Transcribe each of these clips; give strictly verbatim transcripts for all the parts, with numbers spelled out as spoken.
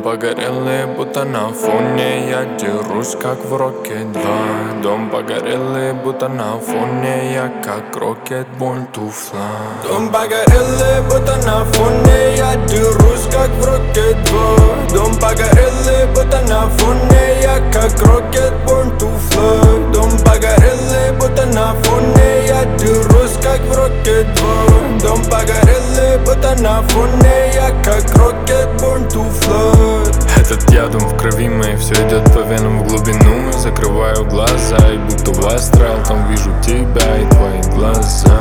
погорелый, будто на фоне. Я дерусь, как в Роке два. Дом погорелый, будто на фоне. Я как Рокет, born to fly. Дом погорелый, будто на фоне. Я дерусь, как в Роке два. Дом погорелый, будто на фоне. Я как Рокет, born to fly. Дом погорелый, будто на фоне. Я дерусь, как в Роке два. Дом погорелый, будто на фоне. Я как Рокет, born to fly. Этот ядом в крови моей, все идет по венам в глубину. Закрываю глаза и будто в астрал там вижу тебя и твои глаза.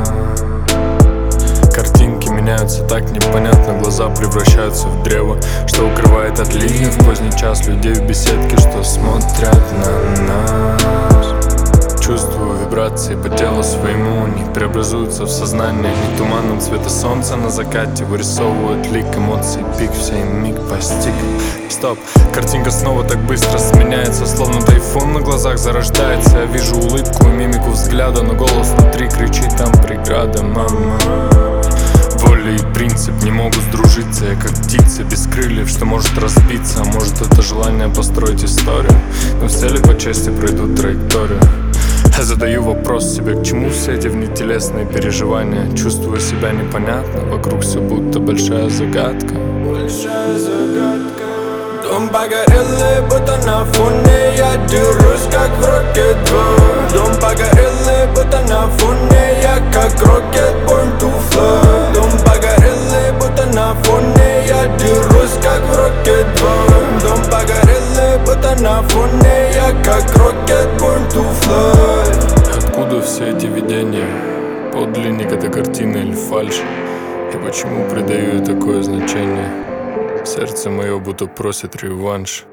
Картинки меняются так непонятно, глаза превращаются в древо, что укрывает от ливня в поздний час людей в беседке, что смотрят на нас. Чувствую вибрации по телу своему, они преобразуются в сознание. Не туманом цвета солнца на закате вырисовывают лик эмоций, пик в сей миг постиг. Стоп, картинка снова так быстро сменяется, словно тайфун на глазах зарождается. Я вижу улыбку и мимику взгляда, но голос внутри кричит: там преграда, мама. Воля и принцип не могут сдружиться. Я как птица без крыльев, что может разбиться. А может это желание построить историю, но все ли по чести пройдут траекторию? Я задаю вопрос себе, к чему все эти внетелесные переживания. Чувствую себя непонятно, вокруг все будто большая загадка. Большая загадка. Дом погорелый, будто на фоне. Я дерусь, как в Роке два. Дом погорелый, будто на фоне. Я как Рокет, born to fly. Дом погорелый, будто на фоне. Я дерусь, как в Роке два. Дом погорелый, будто на фоне. Я как Рокет, born to fly. Откуда все эти видения? Подлинник это картина или фальшь? И почему придаю ей такое значение? Сердце мое будто просит реванш.